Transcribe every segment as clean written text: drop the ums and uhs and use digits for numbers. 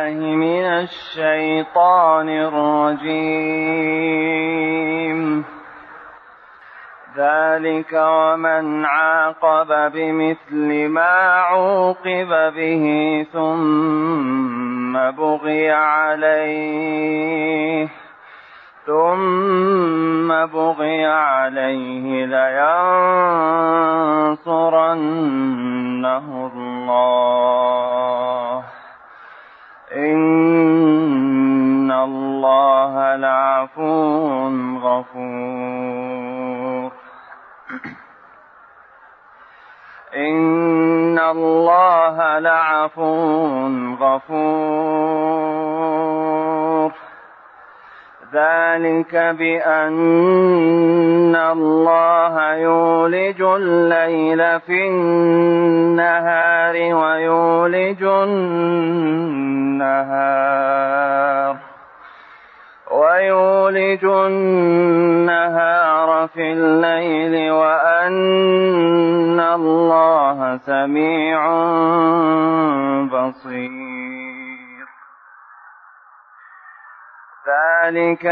بالله من الشيطان الرجيم. ذلك ومن عاقب بمثل ما عوقب به ثم بغي عليه لينصرنه الله إن الله لعفو غفور. إن الله لعفو غفور. ذلك بأن الله يولج الليل في النهار ويولج النهار في الليل وأن الله سميع بصير. ذلك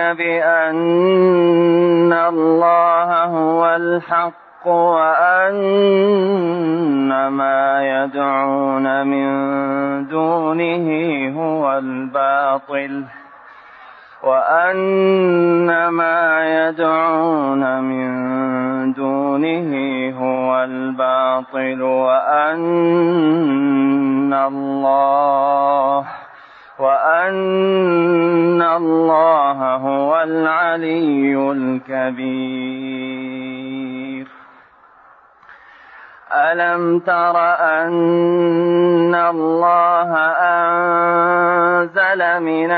بأن الله هو الحق وأن ما يدعون من دونه هو الباطل وأن الله هو العلي الكبير. ألم تر أن الله أنزل من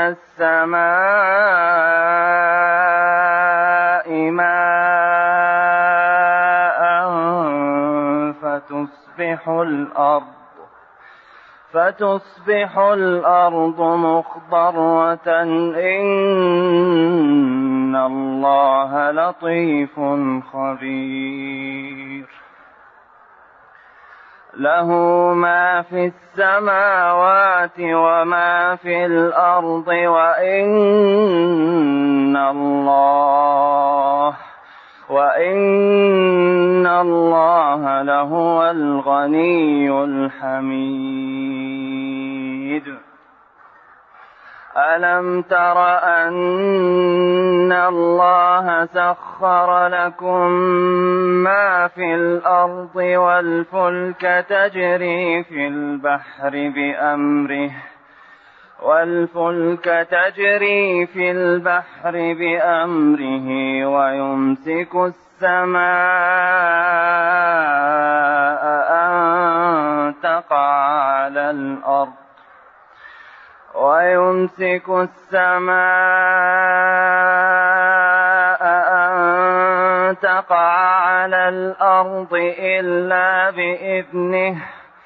السماء ماء فتصبح الأرض مخضرة إن الله لطيف خبير. له ما في السماوات وما في الأرض وإن الله لهو الغني الحميد. ألم تر أن الله سخر لكم ما في الأرض والفلك تجري في البحر بأمره ويمسك السماء أن تقع على الأرض إلا بإذنه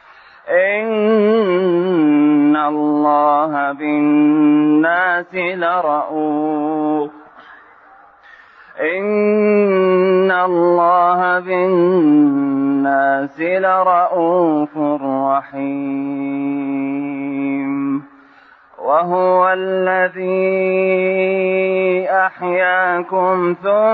إن الله بالناس لرءوف رحيم. وهو الذي أحياكم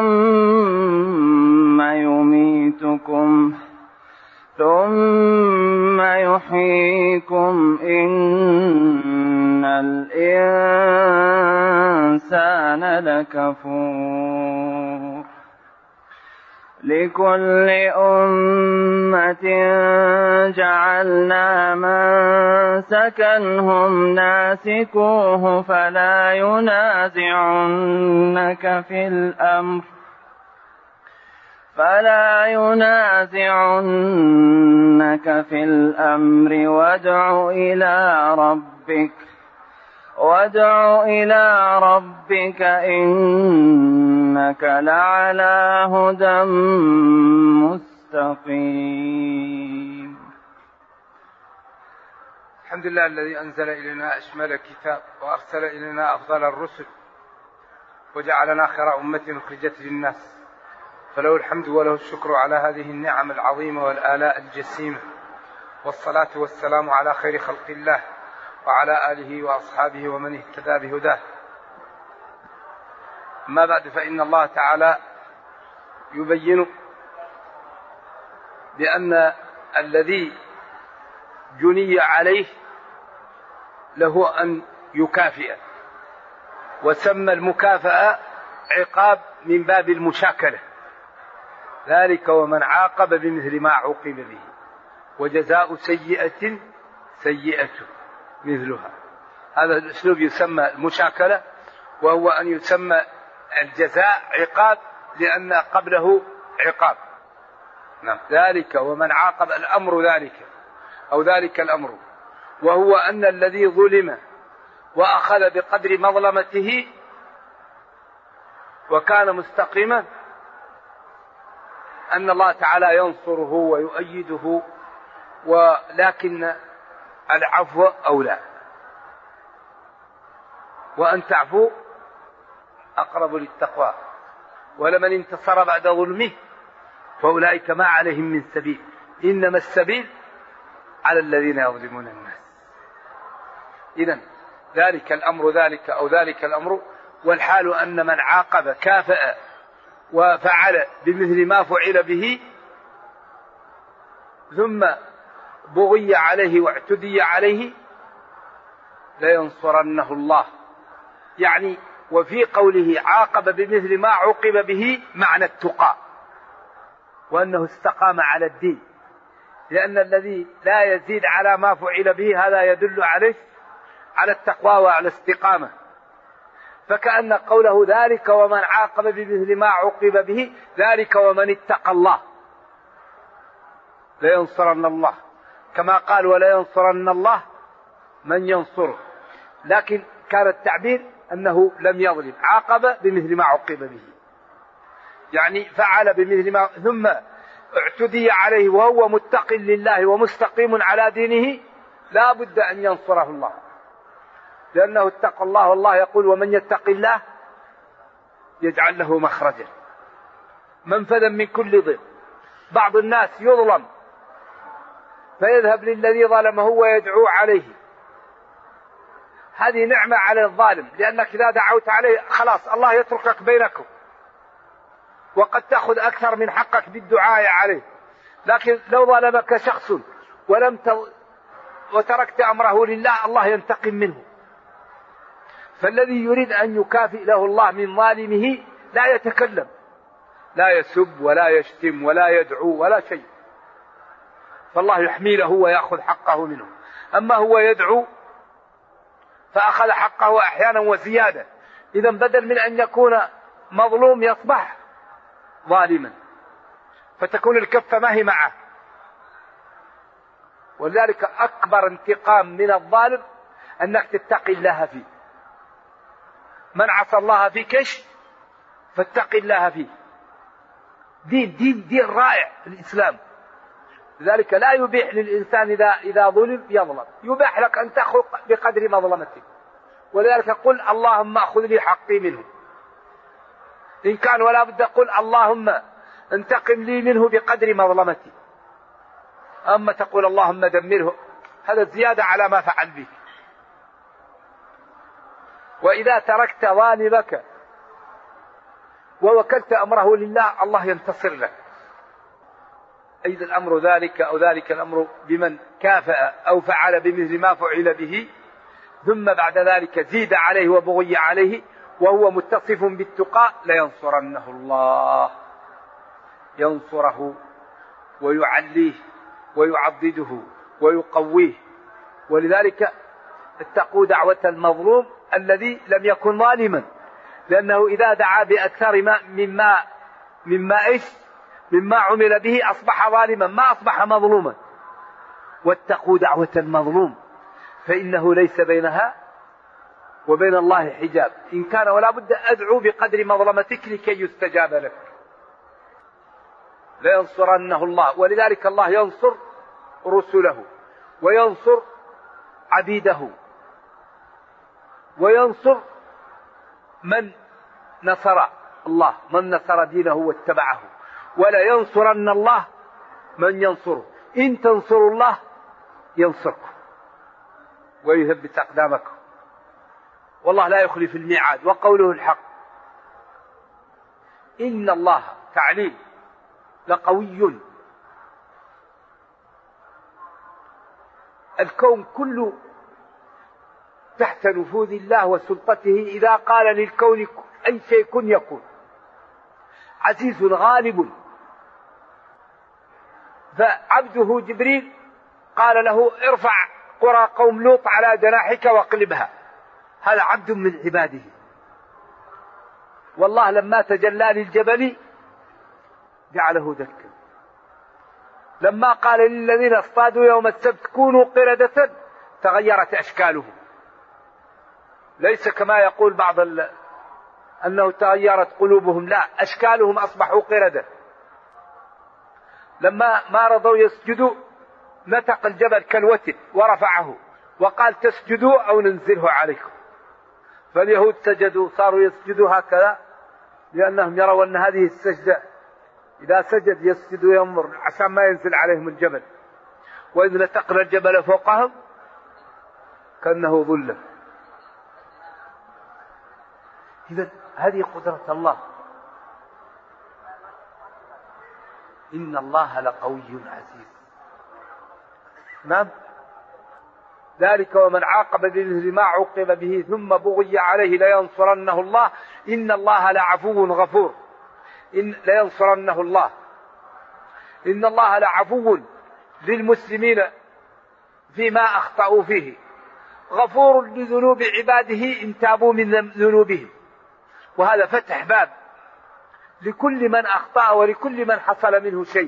ثم يحييكم إن الإنسان لكفور. لكل أمة جعلنا منسكا هم ناسكوه فلا ينازعنك في الأمر وادع إلى ربك إنك لعلى هدى مستقيم. الحمد لله الذي أنزل إلينا أشمل الكتاب وأرسل إلينا أفضل الرسل وجعلنا خير أمة أخرجت للناس، فله الحمد وله الشكر على هذه النعم العظيمة والآلاء الجسيمة، والصلاة والسلام على خير خلق الله وعلى آله وأصحابه ومن اهتدى بهداه. أما بعد، فإن الله تعالى يبين بأن الذي جني عليه له أن يكافئ، وسمى المكافأة عقاب من باب المشاكلة، ذلك ومن عاقب بمثل ما عوقب به، وجزاء سيئة سيئة مثلها. هذا الأسلوب يسمى المشاكلة، وهو أن يسمى الجزاء عقاب لأن قبله عقاب. نعم. ذلك ومن عاقب الأمر ذلك أو ذلك الأمر، وهو أن الذي ظلم وأخذ بقدر مظلمته وكان مستقيما أن الله تعالى ينصره ويؤيده، ولكن العفو أولى، وأن تعفو أقرب للتقوى، ولمن انتصر بعد ظلمه فأولئك ما عليهم من سبيل، إنما السبيل على الذين يظلمون الناس. إذن ذلك الأمر ذلك أو ذلك الأمر، والحال أن من عاقب كافأ وفعل بمثل ما فعل به ثم بغي عليه واعتدي عليه لينصرنه الله. يعني وفي قوله عاقب بمثل ما عوقب به معنى التقى، وأنه استقام على الدين، لأن الذي لا يزيد على ما فعل به هذا يدل عليه على التقوى وعلى الاستقامة. فكأن قوله ذلك ومن عاقب بمثل ما عوقب به، ذلك ومن اتقى الله لينصرن الله، كما قال ولا ينصرن الله من ينصره، لكن كان التعبير أنه لم يظلم، عاقب بمثل ما عوقب به، يعني فعل بمثل ما ثم اعتدي عليه وهو متق لله ومستقيم على دينه، لا بد أن ينصره الله، لأنه اتقى الله، والله يقول ومن يتق الله يجعل له مخرجا منفذا من كل ضيق. بعض الناس يظلم فيذهب للذي ظلمه ويدعو عليه، هذه نعمة على الظالم، لأنك إذا دعوت عليه خلاص الله يتركك بينكم، وقد تأخذ أكثر من حقك بالدعاء عليه. لكن لو ظلمك شخص وتركت أمره لله، الله ينتقم منه. فالذي يريد أن يكافئ له الله من ظالمه لا يتكلم، لا يسب ولا يشتم ولا يدعو ولا شيء، فالله يحمي له ويأخذ حقه منه. أما هو يدعو فأخذ حقه أحيانا وزيادة، إذا بدل من أن يكون مظلوم يصبح ظالما، فتكون الكفة ما هي معه. ولذلك أكبر انتقام من الظالم أنك تتقي الله فيه. من عصى الله فيك فاتقي الله فيه. دين رائع في الإسلام، لذلك لا يبيح للإنسان إذا ظلم يظلم، يبيح لك أن تأخذ بقدر مظلمتك، ولذلك قل اللهم أخذ لي حقي منه إن كان، ولا بد قل اللهم انتقم لي منه بقدر مظلمتي. أما تقول اللهم دمره، هذا زيادة على ما فعل به. وإذا تركت ظالمك ووكلت أمره لله، الله ينتصر لك. أيضا الأمر ذلك أو ذلك الأمر بمن كافأ أو فعل بمثل ما فعل به ثم بعد ذلك زيد عليه وبغي عليه وهو متصف بالتقى لينصرنه الله، ينصره ويعليه ويعضده ويقويه. ولذلك اتقوا دعوة المظلوم الذي لم يكن ظالما، لأنه إذا دعا بأكثر مما عمل به أصبح ظالما، ما أصبح مظلوما. واتقوا دعوة المظلوم فإنه ليس بينها وبين الله حجاب، إن كان ولا بد أدعو بقدر مظلمتك لكي يستجاب لك. لينصرنه الله، ولذلك الله ينصر رسله وينصر عبيده وينصر من نصر الله، من نصر دينه واتبعه. ولا ينصرن الله من ينصره، إن تنصروا الله ينصركم. ويثبت أقدامكم، والله لا يخلف الميعاد، وقوله الحق. إن الله تعليل لقوي، الكون كله تحت نفوذ الله وسلطته، إذا قال للكون أي شيء كن يكون. عزيز غالب، فعبده جبريل قال له ارفع قرى قوم لوط على جناحك واقلبها، هذا عبد من عباده. والله لما تجلى للجبل جعله دكا، لما قال للذين اصطادوا يوم السبت كونوا قردة تغيرت أشكالهم، ليس كما يقول بعض أنه تغيرت قلوبهم، لا، أشكالهم أصبحوا قردة. لما ما رضوا يسجدوا نتق الجبل كالوتد ورفعه وقال تسجدوا أو ننزله عليكم، فاليهود سجدوا، صاروا يسجدوا هكذا لأنهم يروا أن هذه السجدة إذا سجد يسجد وينظر عشان ما ينزل عليهم الجبل، وإذ نتقنا الجبل فوقهم كأنه ظلة. إذن هذه قدرة الله. إن الله لقوي عزيز. نعم، ذلك ومن عاقب بمثل ما عوقب به ثم بغي عليه لينصرنه الله إن الله لعفو غفور. لينصرنه الله، إن الله لعفو للمسلمين فيما أخطأوا فيه، غفور لذنوب عباده إن تابوا من ذنوبهم. وهذا فتح باب لكل من أخطأ ولكل من حصل منه شيء.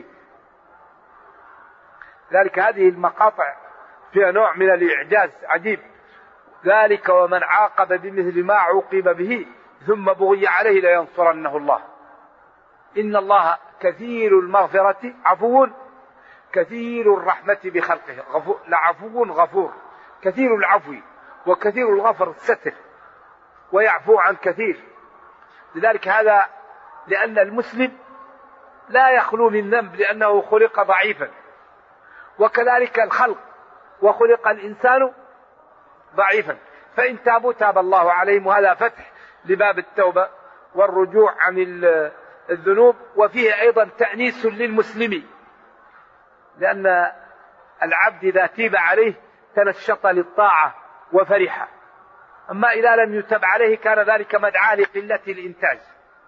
ذلك هذه المقاطع فيها نوع من الإعجاز عجيب. ذلك ومن عاقب بمثل ما عوقب به ثم بغي عليه لينصرنه الله. إن الله كثير المغفرة عفو كثير الرحمة بخلقه، لعفو غفور، كثير العفو وكثير الغفر الستر، ويعفو عن كثير. لذلك هذا لأن المسلم لا يخلو من ذنب لأنه خلق ضعيفا، وكذلك الخلق، وخلق الإنسان ضعيفا، فإن تابوا تاب الله عليهم. وهذا فتح لباب التوبة والرجوع عن الذنوب، وفيه أيضا تأنيس للمسلم، لأن العبد إذا تيب عليه تنشط للطاعة وفرح، أما إذا لم يتب عليه كان ذلك مدعاة لقلة الإنتاج.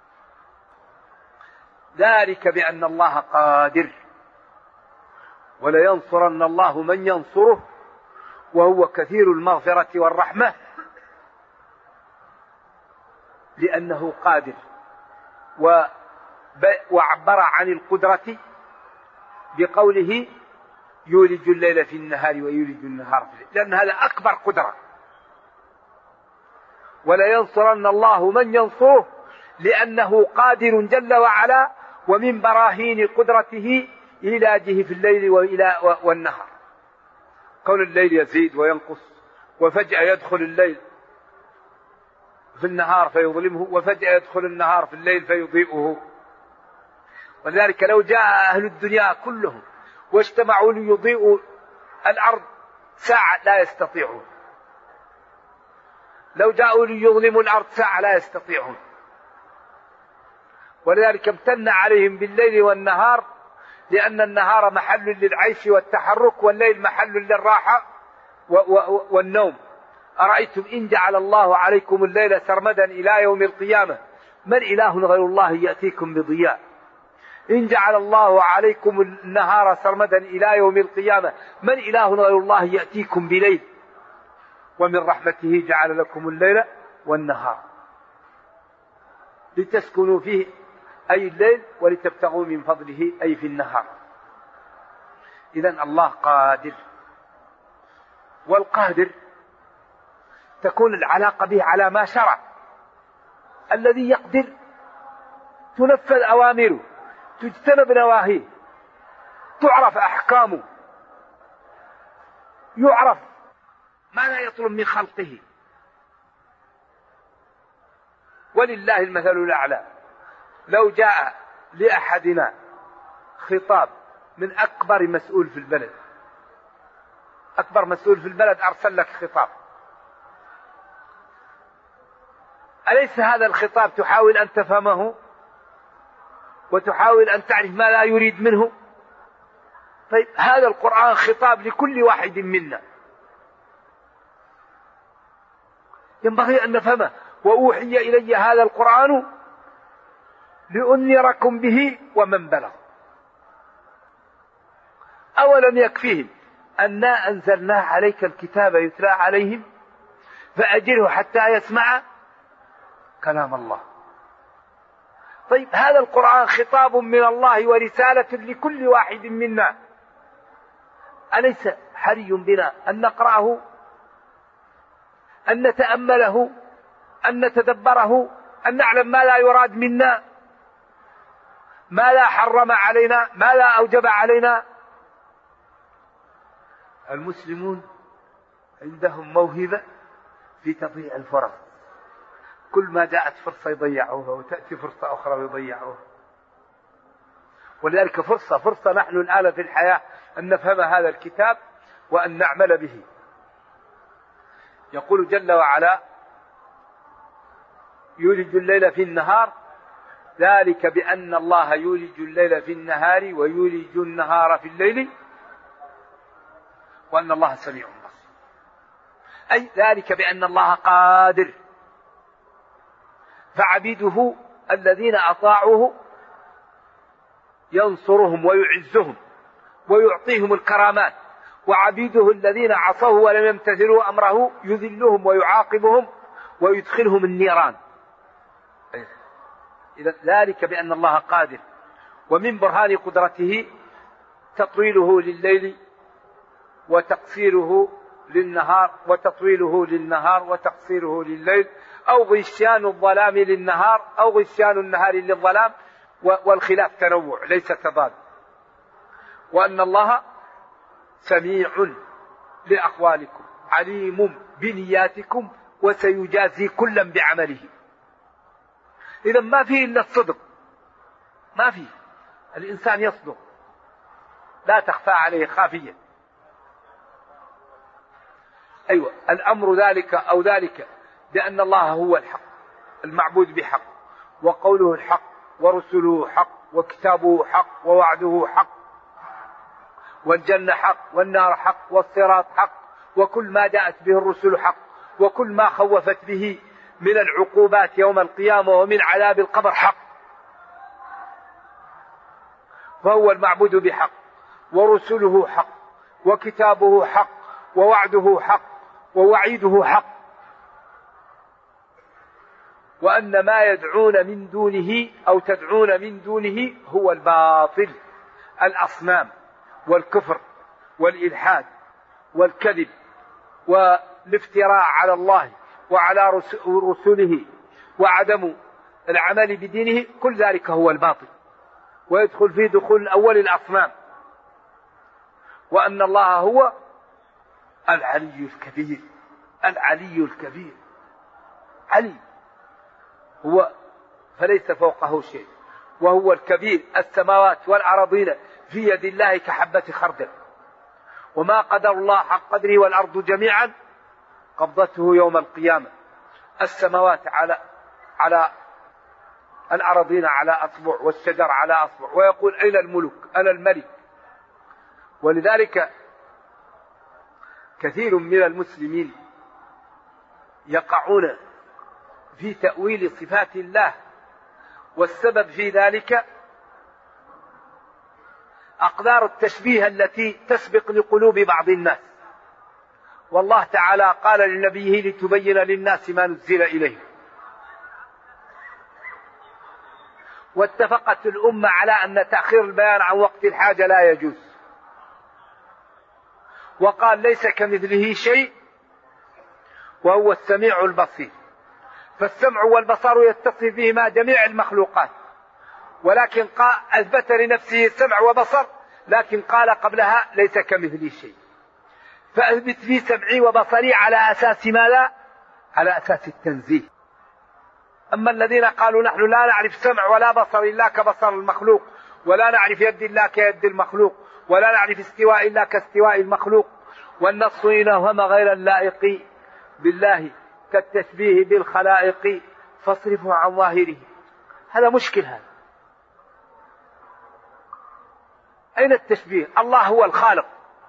ذلك بأن الله قادر ولينصرن الله من ينصره وهو كثير المغفرة والرحمة، لأنه قادر. وعبر عن القدرة بقوله يولج الليل في النهار ويولج النهار في الليل، لأن هذا أكبر قدرة. ولينصرن الله من ينصره لأنه قادر جل وعلا، ومن براهين قدرته إيلاجه في الليل والنهار. كون الليل يزيد وينقص، وفجأة يدخل الليل في النهار فيظلمه، وفجأة يدخل النهار في الليل فيضيئه. ولذلك لو جاء أهل الدنيا كلهم واجتمعوا ليضيئوا الأرض ساعة لا يستطيعون، لو جاءوا ليظلموا الأرض ساعة لا يستطيعون. ولذلك امتن عليهم بالليل والنهار، لأن النهار محل للعيش والتحرك، والليل محل للراحة والنوم. أرأيتم إن جعل الله عليكم الليل سرمدا إلى يوم القيامة من إله غير الله يأتيكم بضياء. إن جعل الله عليكم النهار سرمدا إلى يوم القيامة من إله غير الله يأتيكم بليل. ومن رحمته جعل لكم الليل والنهار لتسكنوا فيه أي الليل، ولتبتغوا من فضله أي في النهار. إذن الله قادر، والقادر تكون العلاقة به على ما شرع. الذي يقدر تنفذ أوامره، تجتنب نواهيه، تعرف أحكامه، يعرف ما لا يطلب من خلقه. ولله المثل الأعلى. لو جاء لأحدنا خطاب من أكبر مسؤول في البلد أكبر مسؤول في البلد أرسل لك خطاب، أليس هذا الخطاب تحاول أن تفهمه وتحاول أن تعرف ما لا يريد منه؟ طيب هذا القرآن خطاب لكل واحد منا، ينبغي أن نفهمه. وأوحي إلي هذا القرآن لأنذركم به ومن بلغ. أولم يكفيهم أنا أنزلنا عليك الكتاب يتلى عليهم فأجره حتى يسمع كلام الله. طيب هذا القرآن خطاب من الله ورسالة لكل واحد منا، أليس حري بنا أن نقرأه، أن نتأمله، أن نتدبره، أن نعلم ما لا يراد منا، ما لا حرم علينا، ما لا أوجب علينا؟ المسلمون عندهم موهبة في تضييع الفرص، كل ما جاءت فرصة يضيعوها وتأتي فرصة أخرى يضيعوها. ولذلك فرصة نحن الآن في الحياة أن نفهم هذا الكتاب وأن نعمل به. يقول جل وعلا: يولج الليل في النهار ذلك بأن الله يولج الليل في النهار ويولج النهار في الليل وأن الله سميع بصير. أي ذلك بأن الله قادر، فعبيده الذين أطاعوه ينصرهم ويعزهم ويعطيهم الكرامات، وعبيده الذين عصوه ولم يمتثلوا أمره يذلهم ويعاقبهم ويدخلهم النيران. إذا ذلك بأن الله قادر. ومن برهان قدرته تطويله لليل وتقصيره للنهار، وتطويله للنهار وتقصيره لليل، أو غشيان الظلام للنهار أو غشيان النهار للظلام، والخلاف تنوع ليس تضاد. وأن الله سميع لأقوالكم عليم بنياتكم وسيجازي كلا بعمله. إذا ما فيه إلا الصدق، ما فيه، الإنسان يصدق لا تخفى عليه خافية. أيوة الأمر ذلك أو ذلك بأن الله هو الحق المعبود بحق، وقوله الحق، ورسله حق، وكتابه حق، ووعده حق، والجنة حق، والنار حق، والصراط حق، وكل ما جاءت به الرسل حق، وكل ما خوفت به من العقوبات يوم القيامة ومن عذاب القبر حق. فهو المعبود بحق، ورسله حق، وكتابه حق، ووعده حق، ووعيده حق. وأن ما يدعون من دونه أو تدعون من دونه هو الباطل، الأصنام والكفر والإلحاد والكذب والافتراء على الله وعلى رسله وعدم العمل بدينه، كل ذلك هو الباطل، ويدخل فيه دخول الأول الأصنام. وأن الله هو العلي الكبير، العلي الكبير، علي هو فليس فوقه شيء، وهو الكبير. السماوات والأراضين في يد الله كحبة خردل، وما قدر الله حق قدره والأرض جميعا قبضته يوم القيامة. السماوات على الأراضين على أصبع، والشجر على أصبع، ويقول أين الملك؟ أنا الملك. ولذلك كثير من المسلمين يقعون في تأويل صفات الله، والسبب في ذلك أقدار التشبيه التي تسبق لقلوب بعض الناس. والله تعالى قال لنبيه: لتبين للناس ما نزل إليه. واتفقت الأمة على أن تأخير البيان عن وقت الحاجة لا يجوز. وقال: ليس كمثله شيء وهو السميع البصير. فالسمع والبصر يتصف بهما جميع المخلوقات، ولكن أثبت لنفسه السمع وبصر، لكن قال قبلها: ليس كمثله شيء. فأثبت لي سمعي وبصري على أساس ماذا؟ على أساس التنزيه. أما الذين قالوا نحن لا نعرف سمع ولا بصر إلا كبصر المخلوق، ولا نعرف يد إلا كيد المخلوق، ولا نعرف استواء إلا كاستواء المخلوق، والنص إن أوهم غير اللائق بالله كالتشبيه بالخلائق فاصرفه عن ظاهره. هذا مشكل. هذا أين التشبيه؟ الله هو الخالق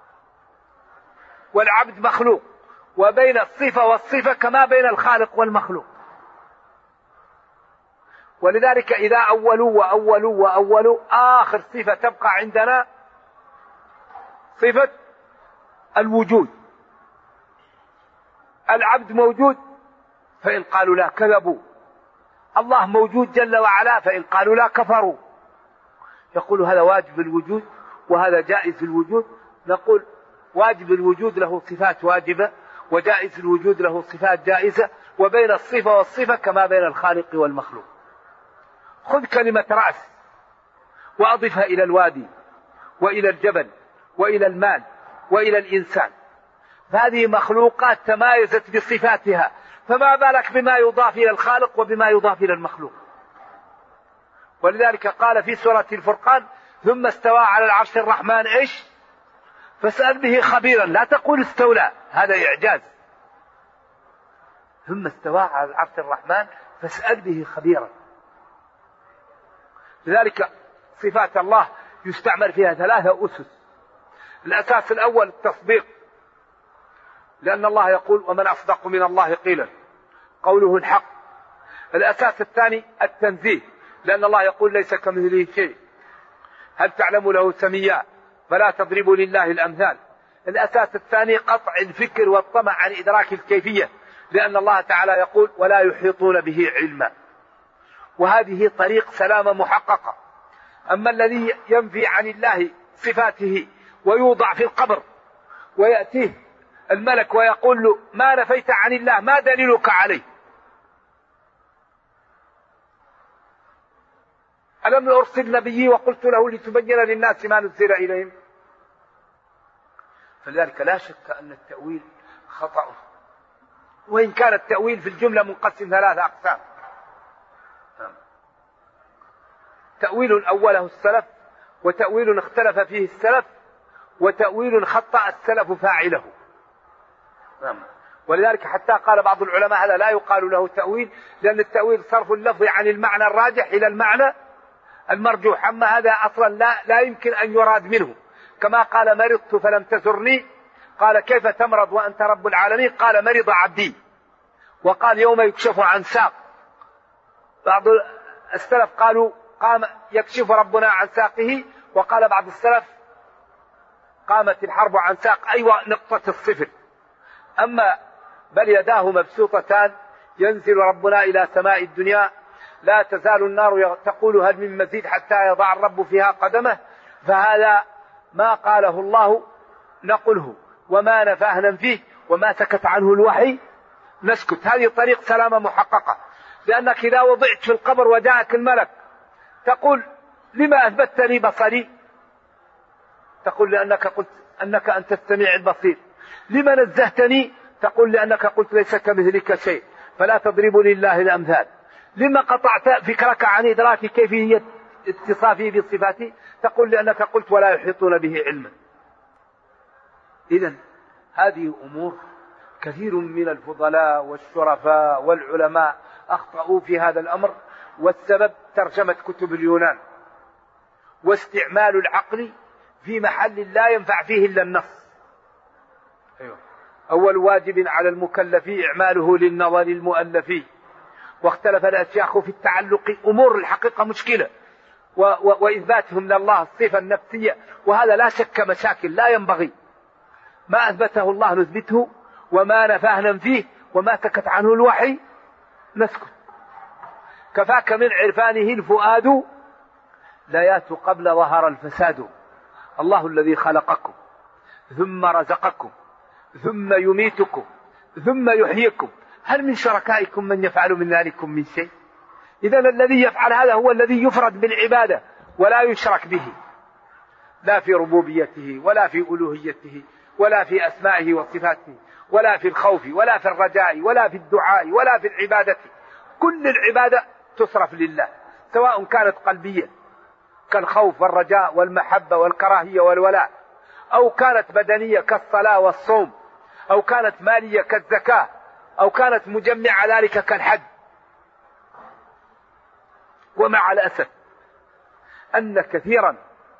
والعبد مخلوق، وبين الصفة والصفة كما بين الخالق والمخلوق. ولذلك إذا أولوا آخر صفة تبقى عندنا صفة الوجود. العبد موجود فإن قالوا لا كذبوا، الله موجود جل وعلا فإن قالوا لا كفروا. يقول هذا واجب الوجود وهذا جائز الوجود. نقول واجب الوجود له صفات واجبة، وجائز الوجود له صفات جائزة، وبين الصفة والصفة كما بين الخالق والمخلوق. خذ كلمة رأس وأضفها إلى الوادي وإلى الجبل وإلى المال وإلى الإنسان، هذه مخلوقات تمايزت بصفاتها، فما بالك بما يضاف إلى الخالق وبما يضاف إلى المخلوق. ولذلك قال في سورة الفرقان ثم استوى على العرش الرحمن إيش؟ فاسأل به خبيرا. لا تقول استولى، هذا إعجاز. ثم استوى على العرش الرحمن فاسأل به خبيرا. لذلك صفات الله يستعمل فيها 3 أسس. الأساس الأول التصديق، لأن الله يقول ومن أصدق من الله قيلا، قوله الحق. الأساس الثاني التنزيه، لأن الله يقول ليس كمثله شيء، هل تعلم له سميا، فلا تضربوا لله الأمثال. الأساس الثاني قطع الفكر والطمع عن إدراك الكيفية، لأن الله تعالى يقول ولا يحيطون به علما، وهذه طريق سلامة محققة. أما الذي ينفي عن الله صفاته ويوضع في القبر ويأتيه الملك ويقول له ما نفيت عن الله، ما دليلك عليه؟ ألم أرسل نبيي وقلت له لتبين للناس ما نزل إليهم؟ فلذلك لا شك أن التأويل خطأ، وإن كان التأويل في الجملة منقسم 3 أقسام. تأويل أوله السلف، وتأويل اختلف فيه السلف، وتأويل خطأ السلف فاعله. ولذلك حتى قال بعض العلماء هذا لا يقال له تأويل، لأن التأويل صرف اللفظ عن المعنى الراجح إلى المعنى المرجوح، أما هذا أصلا لا يمكن أن يراد منه. كما قال مرضت فلم تزرني، قال كيف تمرض وأنت رب العالمين؟ قال مرض عبدي. وقال يوم يكشف عن ساق. بعض السلف قالوا قام يكشف ربنا عن ساقه، وقال بعض السلف قامت الحرب عن ساق، أيوة نقطة الصفر. أما بل يداه مبسوطتان ينزل ربنا إلى سماء الدنيا، لا تزال النار تقول هل من مزيد حتى يضع الرب فيها قدمه، فهذا ما قاله الله نقله، وما نفاه ننفيه، وما سكت عنه الوحي نسكت. هذه طريق سلامة محققة. لأنك إذا وضعت في القبر وجاءك الملك تقول لما أثبتت لي بصري؟ تقول لأنك قلت أنك أنت السميع البصير. لما نزهتني؟ تقول لأنك قلت ليس كمثلك شيء فلا تضربوا لله الأمثال. لما قطعت فكرك عن إدراك كيفية اتصافه بصفاته؟ تقول لأنك قلت ولا يحيطون به علما. إذن هذه أمور كثير من الفضلاء والشرفاء والعلماء أخطأوا في هذا الأمر، والسبب ترجمة كتب اليونان واستعمال العقل في محل لا ينفع فيه إلا النص. أول واجب على المكلف إعماله للنظر المؤلف، واختلف الأشياخ في التعلق. أمور الحقيقة مشكلة، وإثباتهم لله الصفة النفسية، وهذا لا شك مشاكل لا ينبغي. ما أثبته الله نثبته، وما نفاه ننفيه، وما سكت عنه الوحي نسكت. كفاك من عرفانه الفؤاد لا يات قبل ظهر الفساد. الله الذي خلقكم ثم رزقكم ثم يميتكم ثم يحييكم، هل من شركائكم من يفعل من ذلكم من شيء؟ إذن الذي يفعل هذا هو الذي يفرد بالعبادة ولا يشرك به، لا في ربوبيته ولا في ألوهيته ولا في أسمائه وصفاته ولا في الخوف ولا في الرجاء ولا في الدعاء ولا في العبادة. كل العبادة تصرف لله، سواء كانت قلبية كالخوف والرجاء والمحبة والكراهية والولاء، أو كانت بدنية كالصلاة والصوم، أو كانت مالية كالزكاة، أو كانت مجمعة ذلك كالحج. ومع الأسف أن كثيرا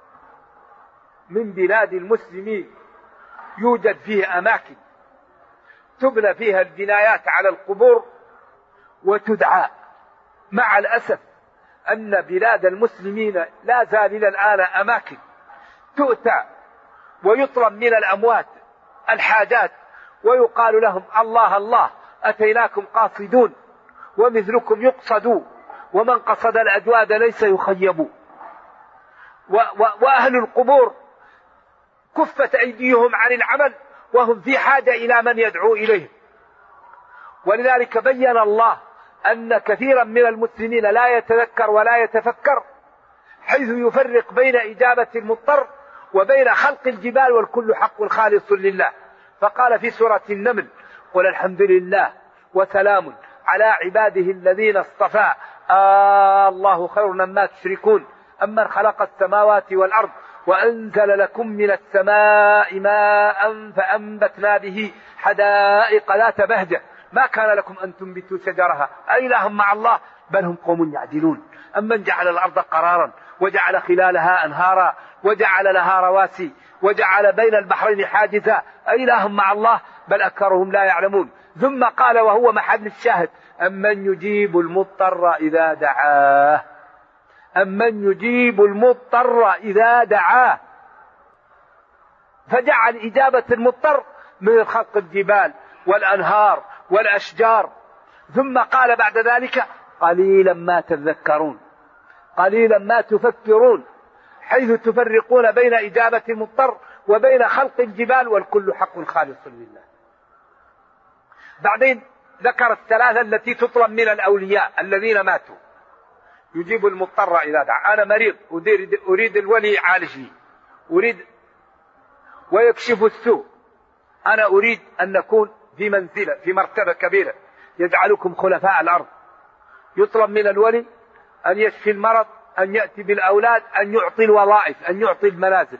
من بلاد المسلمين يوجد فيه أماكن تبنى فيها الجنايات على القبور وتدعى. مع الأسف أن بلاد المسلمين لا زال إلى الآن أماكن تؤتى ويطلب من الأموات الحاجات ويقال لهم الله الله أتيناكم قاصدون ومثلكم يقصدوا ومن قصد الأجواد ليس يخيب. وأهل القبور كفت أيديهم عن العمل وهم في حاجة إلى من يدعو إليهم. ولذلك بين الله أن كثيرا من المسلمين لا يتذكر ولا يتفكر، حيث يفرق بين إجابة المضطر وبين خلق الجبال، والكل حق خالص لله. فقال في سورة النمل: قل الحمد لله وسلام على عباده الذين اصطفى الله خير مما تشركون أمن خلق السماوات والأرض وأنزل لكم من السماء ماء فأنبتنا به حدائق ذات بهجة ما كان لكم أن تنبتوا شجرها أإله مع الله بل هم قوم يعدلون. أمن جعل الأرض قرارا وجعل خلالها أنهارا وجعل لها رواسي وجعل بين البحرين حاجزا أإله مع الله بل أكثرهم لا يعلمون. ثم قال وهو محل الشاهد: أمن يجيب المضطر إذا دعاه، أمن يجيب المضطر إذا دعاه. فجعل إجابة المضطر من خلق الجبال والأنهار والأشجار. ثم قال بعد ذلك: قليلا ما تذكرون، قليلا ما تفكرون، حيث تفرقون بين إجابة المضطر وبين خلق الجبال، والكل حق خالص لله. بعدين ذكر الثلاثة التي تطلب من الأولياء الذين ماتوا: يجيب المضطر إذا دعا، أنا مريض أريد الولي يعالجني، أريد ويكشف السوء، أنا أريد أن نكون في منزلة في مرتبة كبيرة، يجعلكم خلفاء الأرض. يطلب من الولي أن يشفي المرض، أن يأتي بالأولاد، أن يعطي الوظائف، أن يعطي المنازل.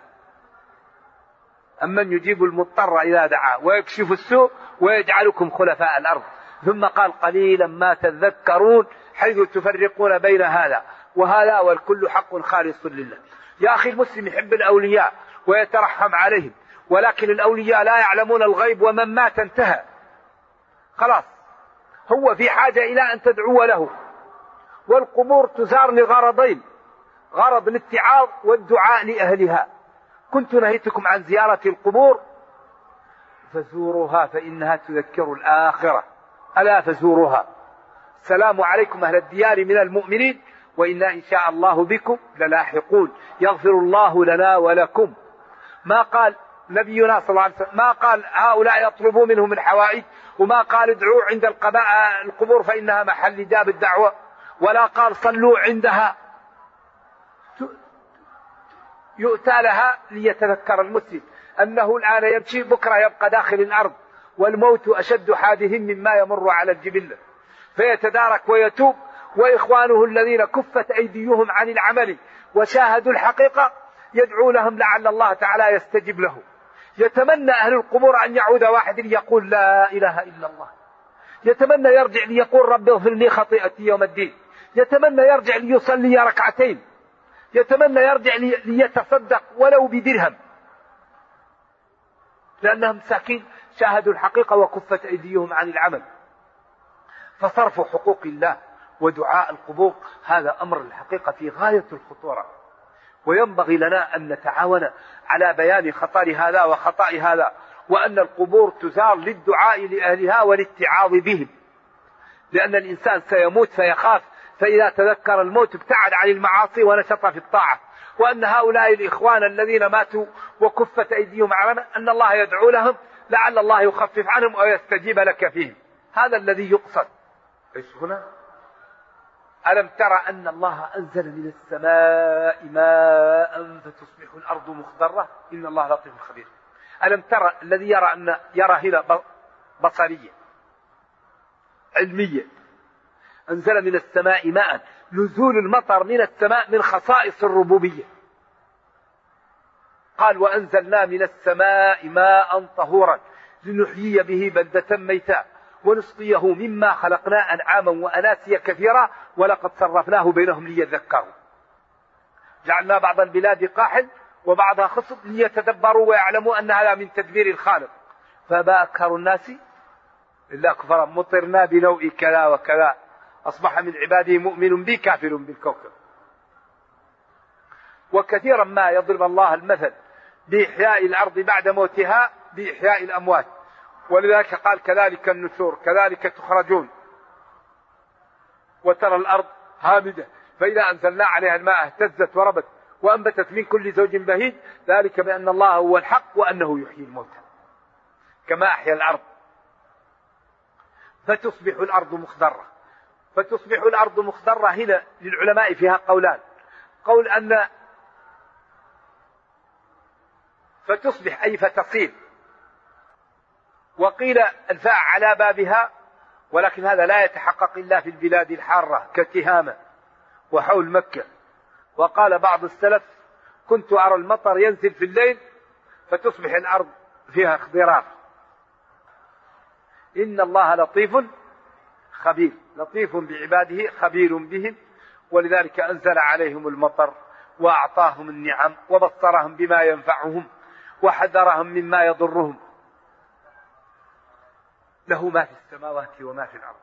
أمن يجيب المضطر إذا دعا ويكشف السوء ويجعلكم خلفاء الأرض. ثم قال: قليلا ما تذكرون، حيث تفرقون بين هذا وهذا، والكل حق خالص لله. يا أخي المسلم يحب الأولياء ويترحم عليهم، ولكن الأولياء لا يعلمون الغيب، ومن مات انتهى خلاص، هو في حاجة إلى أن تدعو له. والقبور تزار لغرضين: غرض الاتعاظ والدعاء لأهلها. كنت نهيتكم عن زيارة القبور فزوروها فإنها تذكر الآخرة، ألا فزوروها. السلام عليكم أهل الديار من المؤمنين وإنا إن شاء الله بكم للاحقون، يغفر الله لنا ولكم. ما قال نبينا صلى الله عليه وسلم، ما قال هؤلاء يطلبوا منهم الحوائج، وما قال ادعوا عند القبور فإنها محل إجاب الدعوة، ولا قال صلوا عندها. يؤتى لها ليتذكر المسلم أنه الآن يمشي، بكرة يبقى داخل الأرض، والموت أشد حادث مما يمر على الجبلة، فيتدارك ويتوب. وإخوانه الذين كفت أيديهم عن العمل وشاهدوا الحقيقة يدعو لهم لعل الله تعالى يستجب له. يتمنى أهل القبور أن يعود واحد ليقول لا إله إلا الله، يتمنى يرجع ليقول رب اغفر لي خطيئتي يوم الدين، يتمنى يرجع ليصلي ركعتين، يتمنى يرجع ليتصدق ولو بدرهم، لأنهم مساكين شاهدوا الحقيقة وكفت أيديهم عن العمل. فصرف حقوق الله ودعاء القبور هذا أمر الحقيقة في غاية الخطورة، وينبغي لنا أن نتعاون على بيان خطر هذا وخطأ هذا، وأن القبور تزار للدعاء لأهلها والاتعاظ بهم، لأن الإنسان سيموت فيخاف، فإذا تذكر الموت ابتعد عن المعاصي ونشط في الطاعة. وأن هؤلاء الإخوان الذين ماتوا وكفت أيديهم عنا أن الله يدعو لهم لعل الله يخفف عنهم ويستجيب لك فيهم، هذا الذي يقصد. إيش هنا؟ ألم ترى أن الله أنزل من السماء ماء فتصبح الأرض مخضرة إن الله لطيف خبير. ألم ترى الذي يرى هنا بصرية علمية، أنزل من السماء ماء، نزول المطر من السماء من خصائص الربوبية. قال وأنزلنا من السماء ماء طهورا لنحيي به بلدة ميتا ونسقيه مما خلقنا أنعاما وأناسيا كثيرا ولقد صرفناه بينهم ليذكروا. جعلنا بعض البلاد قاحل وبعضها خصب ليتدبروا ويعلموا أن هذا من تدبير الخالق. فما أكثر الناس إلا كفرا مطرنا بنوء كذا وكذا أصبح من عباده مؤمن بي كافر بالكوكب. وكثيرا ما يضرب الله المثل بإحياء الأرض بعد موتها بإحياء الأموات، ولذلك قال كذلك النشور كذلك تخرجون. وترى الأرض هامدة فإذا أنزلنا عليها الماء اهتزت وربت وأنبتت من كل زوج بهيج ذلك بأن الله هو الحق وأنه يحيي الموتى كما أحيا الأرض. فتصبح الأرض مخضرة. فتصبح الأرض مخضرة هنا للعلماء فيها قولان. قول أن فتصبح أي فتصير، وقيل الفاء على بابها، ولكن هذا لا يتحقق إلا في البلاد الحارة كتهامة وحول مكة. وقال بعض السلف كنت أرى المطر ينزل في الليل فتصبح الأرض فيها اخضرار. إن الله لطيف خبير، لطيف بعباده خبير بهم، ولذلك أنزل عليهم المطر وأعطاهم النعم وبصرهم بما ينفعهم وحذرهم مما يضرهم. له ما في السماوات وما في الأرض.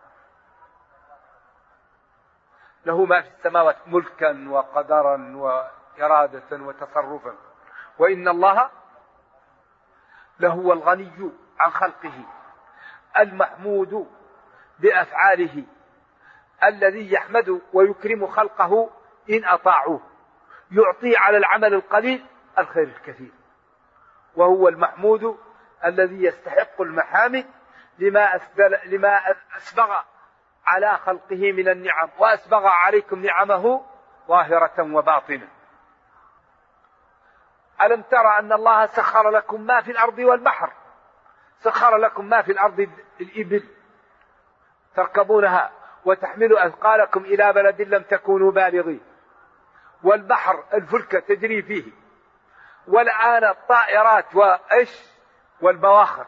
له ما في السماوات ملكا وقدرا وإرادة وتصرفا، وإن الله لهو الغني عن خلقه المحمود بأفعاله الذي يحمد ويكرم خلقه إن أطاعوه، يعطي على العمل القليل الخير الكثير. وهو المحمود الذي يستحق المحامد لما أسبغ على خلقه من النعم، وأسبغ عليكم نعمه ظاهرة وباطنة. ألم ترى أن الله سخر لكم ما في الأرض والبحر؟ سخر لكم ما في الأرض الإبل تركبونها وتحملوا أثقالكم إلى بلد لم تكونوا بالغين، والبحر الفلك تجري فيه، والآن الطائرات والبواخر.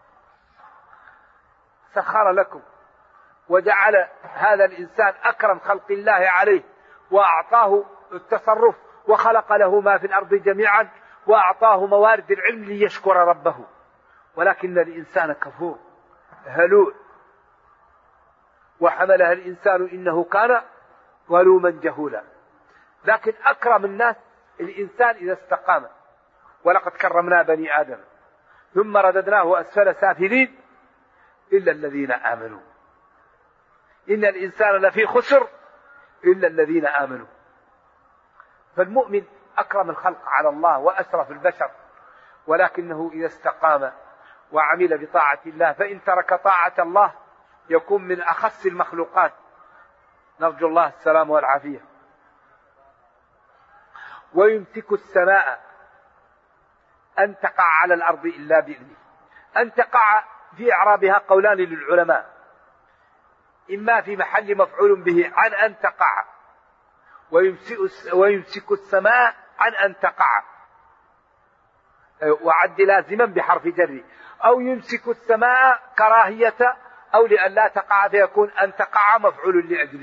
سخر لكم وجعل هذا الإنسان أكرم خلق الله عليه وأعطاه التصرف وخلق له ما في الأرض جميعا وأعطاه موارد العلم ليشكر ربه. ولكن الإنسان كفور هلوع وحملها الإنسان إنه كان ظلوما جهولا. لكن أكرم الناس الإنسان إذا استقام. ولقد كرمنا بني آدم ثم رددناه أسفل سافلين إلا الذين آمنوا. إن الإنسان لفي خسر إلا الذين آمنوا. فالمؤمن أكرم الخلق على الله وأشرف البشر، ولكنه إذا استقام وعمل بطاعة الله، فإن ترك طاعة الله يكون من أخس المخلوقات، نرجو الله السلام والعافية. ويمسك السماء أن تقع على الأرض إلا بإذنه. أن تقع في إعرابها قولان للعلماء، إما في محل مفعول به عن أن تقع، ويمسك السماء عن أن تقع وعد لازما بحرف جر، أو يمسك السماء كراهية أو لأن لا تقع فيكون أن تقع مفعول لأجله.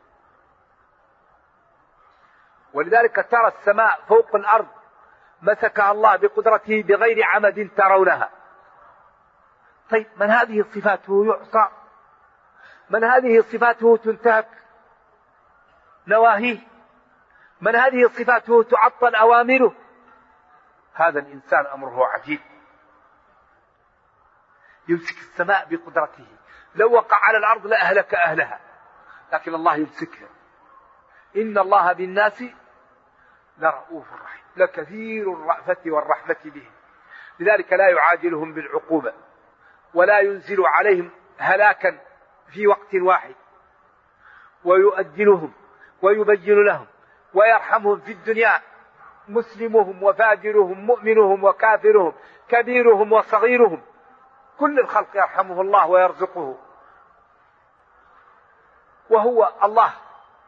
ولذلك ترى السماء فوق الأرض مسكها الله بقدرته بغير عمد ترونها. طيب من هذه صفاته يعصى؟ من هذه صفاته تنتهك نواهيه؟ من هذه صفاته تعطل أوامره؟ هذا الإنسان أمره عجيب. يمسك السماء بقدرته، لو وقع على الأرض لأهلك أهلها، لكن الله يمسكها. إن الله بالناس لرؤوف رحيم، لكثير الرأفة والرحمة بهم. لذلك لا يعاجلهم بالعقوبة ولا ينزل عليهم هلاكا في وقت واحد، ويؤجلهم ويبين لهم ويرحمهم في الدنيا، مسلمهم وفاجرهم، مؤمنهم وكافرهم، كبيرهم وصغيرهم، كل الخلق يرحمه الله ويرزقه. وهو الله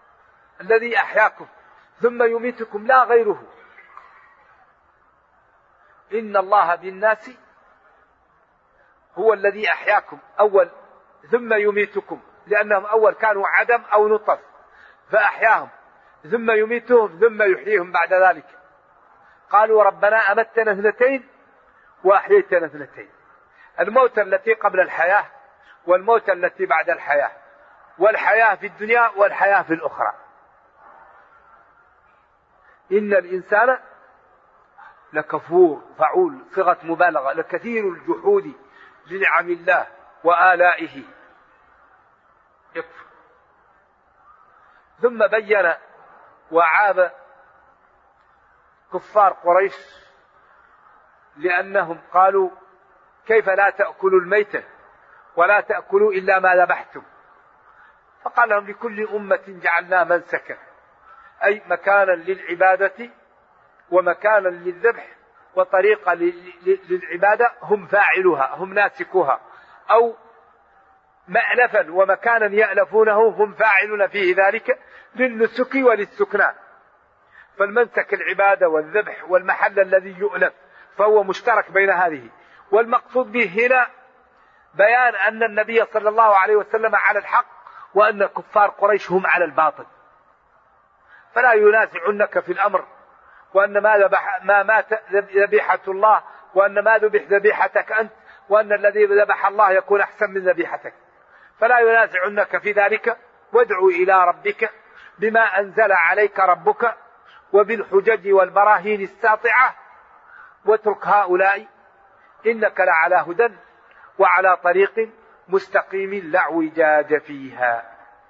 الذي أحياكم ثم يميتكم لا غيره. إن الله بالناس هو الذي أحياكم أول ثم يميتكم، لأنهم أول كانوا عدم أو نطف فأحياهم، ثم يميتهم ثم يحييهم بعد ذلك. قالوا ربنا أمتنا 2 وأحييتنا 2، الموت التي قبل الحياة والموت التي بعد الحياة، والحياة في الدنيا والحياة في الأخرى. إن الإنسان لكفور فعول، صيغة مبالغة، لكثير الجحود لنعم الله وآلائه يكفر. ثم بين وعاب كفار قريش لأنهم قالوا كيف لا تأكلوا الميتة ولا تأكلوا إلا ما ذبحتم، فقال لهم لكل أمة جعلنا منسكا، أي مكانا للعبادة ومكانا للذبح وطريقة للعبادة هم فاعلوها، هم ناسكوها، أو مألفا ومكانا يألفونه هم فاعلون فيه ذلك للنسك وللسكنان. فالمنسك العبادة والذبح والمحل الذي يؤلف، فهو مشترك بين هذه. والمقصود به هنا بيان أن النبي صلى الله عليه وسلم على الحق وأن كفار قريش هم على الباطل، فلا ينازعنك في الأمر، وأن ما مات ذبيحة الله، وأن ما ذبح ذبيحتك أنت، وأن الذي ذبح الله يكون أحسن من ذبيحتك، فلا ينازعنك في ذلك. وادعو إلى ربك بما أنزل عليك ربك وبالحجج والبراهين الساطعة، واترك هؤلاء إنك لعلى هدى وعلى طريق مستقيم لا اعوجاج فيها.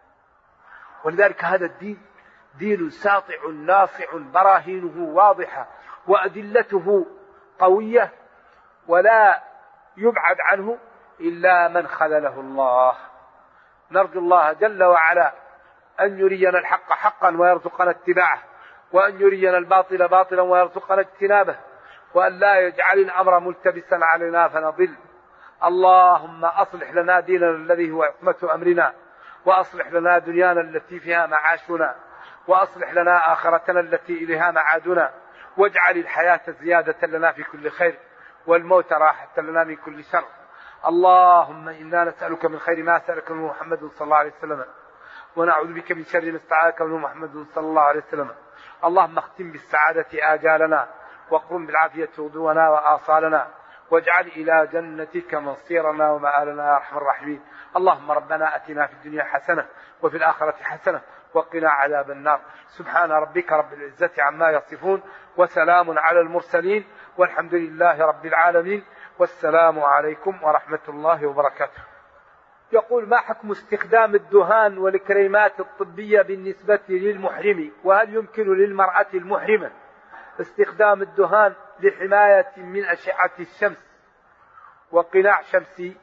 ولذلك هذا الدين دين ساطع ناصع، براهينه واضحة وأدلته قوية، ولا يبعد عنه إلا من خذله الله. نرجو الله جل وعلا أن يرينا الحق حقا ويرزقنا اتباعه، وأن يرينا الباطل باطلا ويرزقنا اجتنابه، وأن لا يجعل الأمر ملتبسا علينا فنضل. اللهم أصلح لنا ديننا الذي هو عصمة أمرنا، وأصلح لنا دنيانا التي فيها معاشنا، وأصلح لنا آخرتنا التي إليها معادنا، واجعل الحياة زيادة لنا في كل خير والموت راحة لنا من كل شر. اللهم إنا نسألك من خير ما سألك منه محمد صلى الله عليه وسلم، ونعوذ بك من شر ما استعاذك منه محمد صلى الله عليه وسلم. اللهم اختم بالسعادة آجالنا، واقرم بالعافية غدونا وآصالنا، واجعل إلى جنتك مصيرنا ومآلنا يا أرحم الراحمين. اللهم ربنا أتنا في الدنيا حسنة وفي الآخرة حسنة وقنا عذاب النار. سبحان ربك رب العزة عما يصفون، وسلام على المرسلين، والحمد لله رب العالمين، والسلام عليكم ورحمة الله وبركاته. يقول: ما حكم استخدام الدهان والكريمات الطبية بالنسبة للمحرم؟ وهل يمكن للمرأة المحرمة استخدام الدهان لحماية من أشعة الشمس وقناع شمسي؟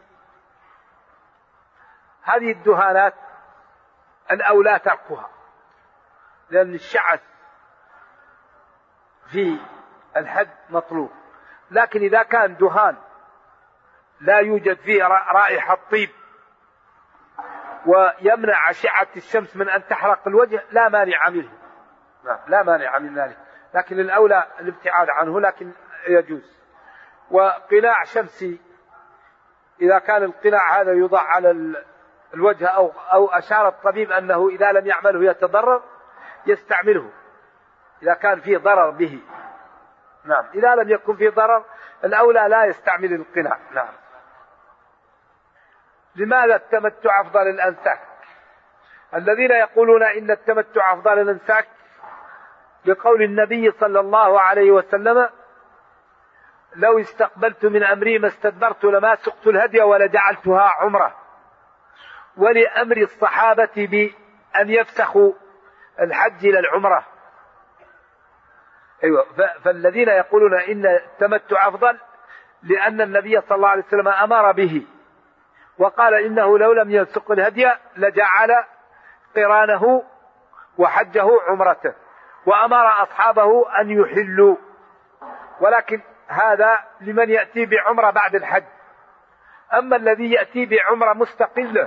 هذه الدهانات الأولى تركها، لأن الشعث في الحد مطلوب. لكن إذا كان دهان لا يوجد فيه رائحة طيب ويمنع أشعة الشمس من أن تحرق الوجه لا مانع منه، لا مانع من ذلك، لكن الأولى الابتعاد عنه، لكن يجوز. وقناع شمسي إذا كان القناع هذا يوضع على الوجه أو أشار الطبيب أنه إذا لم يعمله يتضرر يستعمله إذا كان فيه ضرر به. نعم، إذا لم يكن فيه ضرر الأولى لا يستعمل القناع. نعم. لماذا التمتع أفضل الأنساك؟ الذين يقولون إن التمتع أفضل الأنساك بقول النبي صلى الله عليه وسلم: لو استقبلت من أمري ما استدبرت لما سقت الهدي ولجعلتها عمرة. ولأمر الصحابة بأن يفسخوا الحج إلى العمرة. أيوة، فالذين يقولون إن التمتع أفضل لأن النبي صلى الله عليه وسلم أمر به، وقال إنه لو لم يسق الهدي لجعل قرانه وحجه عمرته، وأمر أصحابه أن يحلوا. ولكن هذا لمن يأتي بعمرة بعد الحج. أما الذي يأتي بعمرة مستقلة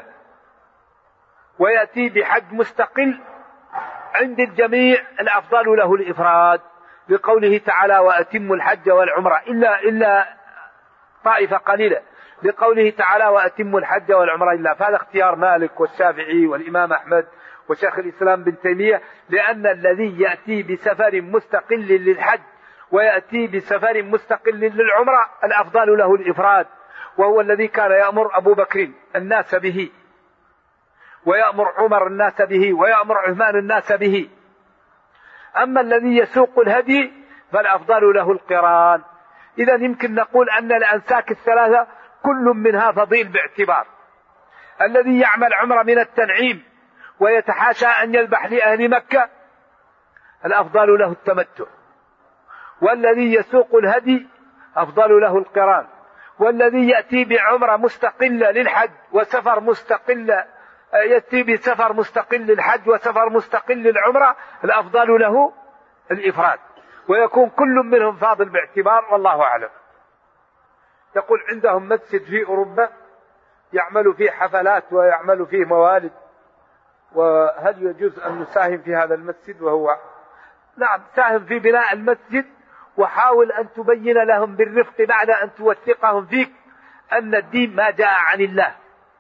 ويأتي بحج مستقل عند الجميع الأفضل له الإفراد، لقوله تعالى وأتموا الحج والعمرة، إلا طائفة قليلة، لقوله تعالى وأتموا الحج والعمرة إلا، فهذا اختيار مالك والشافعي والإمام أحمد وشيخ الإسلام بن تيمية، لأن الذي يأتي بسفر مستقل للحج ويأتي بسفر مستقل للعمرة الأفضل له الإفراد، وهو الذي كان يأمر أبو بكر الناس به، ويأمر عمر الناس به، ويأمر عثمان الناس به. أما الذي يسوق الهدي فالأفضل له القران. إذا يمكن نقول أن الأنساك الثلاثة كل منها فضيل باعتبار. الذي يعمل عمرة من التنعيم ويتحاشى أن يذبح لأهل مكة الأفضل له التمتع، والذي يسوق الهدي أفضل له القران، والذي يأتي بعمرة مستقلة للحج وسفر مستقل، يأتي بسفر مستقل للحج وسفر مستقل للعمرة الأفضل له الإفراد، ويكون كل منهم فاضل باعتبار، والله أعلم. يقول عندهم مسجد في أوروبا يعمل فيه حفلات ويعمل فيه موالد، وهل يجوز أن نساهم في هذا المسجد؟ وهو نعم، ساهم في بناء المسجد، وحاول أن تبين لهم بالرفق بعد أن توثقهم فيك أن الدين ما جاء عن الله.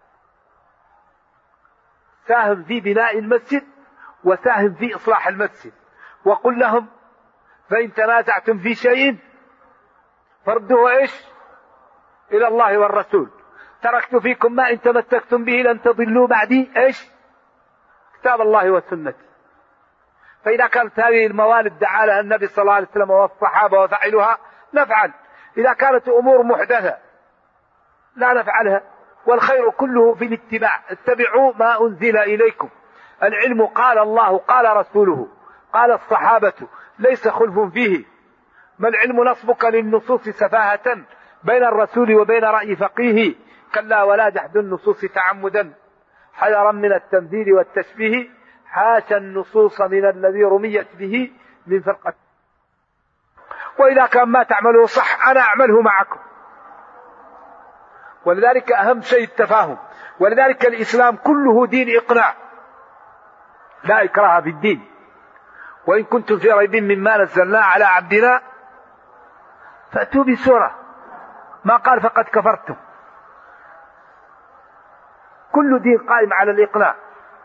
ساهم في بناء المسجد وساهم في إصلاح المسجد، وقل لهم فإن تنازعتم في شيء فردوه إلى الله والرسول، تركت فيكم ما إن تمسكتم به لن تضلوا بعدي كتاب الله وسنتي. فإذا كانت هذه الموالد دعا لها النبي صلى الله عليه وسلم والصحابة وفعلوها نفعل، إذا كانت أمور محدثة لا نفعلها، والخير كله في الاتباع. اتبعوا ما أنزل إليكم، العلم قال الله قال رسوله قال الصحابة ليس خلف فيه، ما العلم نصبك للنصوص سفاهة بين الرسول وبين رأي فقيه، كلا ولا جحد النصوص تعمدا حذرا من التمثيل والتشبيه، حاشا النصوص من الذي رميت به من فرقة. وإذا كان ما تعمله صح أنا أعمله معكم، ولذلك أهم شيء التفاهم. ولذلك الإسلام كله دين إقناع، لا إكراه في الدين، وإن كنتم في ريب مما نزلنا على عبدنا فأتوا بسورة، ما قال فقد كفرتم. كل دين قائم على الإقناع.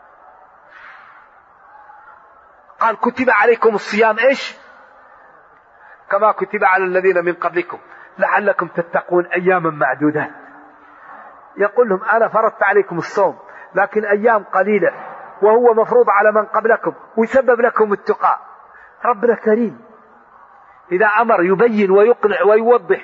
قال كتب عليكم الصيام كما كتب على الذين من قبلكم لعلكم تتقون أياما معدودات. يقول لهم أنا فرضت عليكم الصوم لكن أيام قليلة، وهو مفروض على من قبلكم ويسبب لكم التقى. ربنا كريم، إذا أمر يبين ويقنع ويوضح.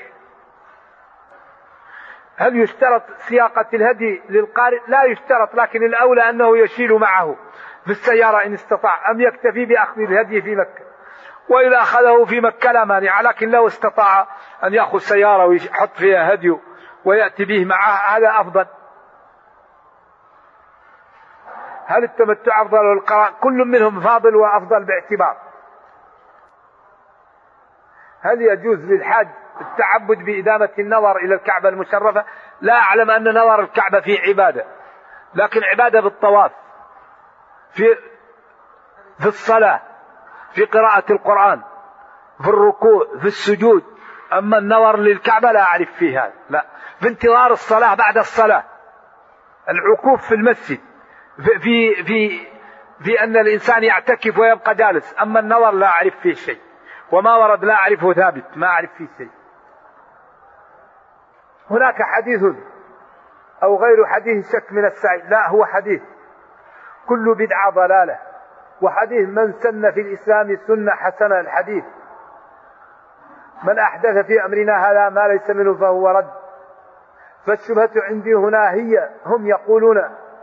هل يشترط سياقة الهدي للقارئ؟ لا يشترط، لكن الأولى أنه يشيل معه في السيارة إن استطاع، أم يكتفي بأخذ الهدي في مكة، وإذا أخذه في مكة لا مانع، لكن لو استطاع أن يأخذ سيارة ويحط فيها هدي ويأتي به معه هذا أفضل. هل التمتع أفضل ولا القران؟ كل منهم فاضل وأفضل باعتبار. هل يجوز للحاج التعبد بإدامة النظر إلى الكعبة المشرفة؟ لا أعلم أن نظر الكعبة فيه عبادة، لكن عبادة بالطواف، في الصلاة، في قراءة القرآن، في الركوع، في السجود. أما النظر للكعبة لا أعرف فيه هذا، لا. في انتظار الصلاة بعد الصلاة، العكوف في المسجد، في أن الإنسان يعتكف ويبقى جالس. أما النظر لا أعرف فيه شيء، وما ورد لا أعرفه ثابت، ما أعرف فيه شيء. هناك حديث أو غير حديث شك من السعي؟ لا، هو حديث كل بدعة ضلالة، وحديث من سن في الإسلام سنة حسنة. الحديث من أحدث في أمرنا هذا ما ليس منه فهو رد. فالشبهة عندي هنا هي هم يقولون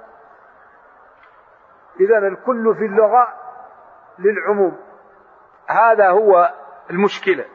إذن الكل في اللغة للعموم، هذا هو المشكلة.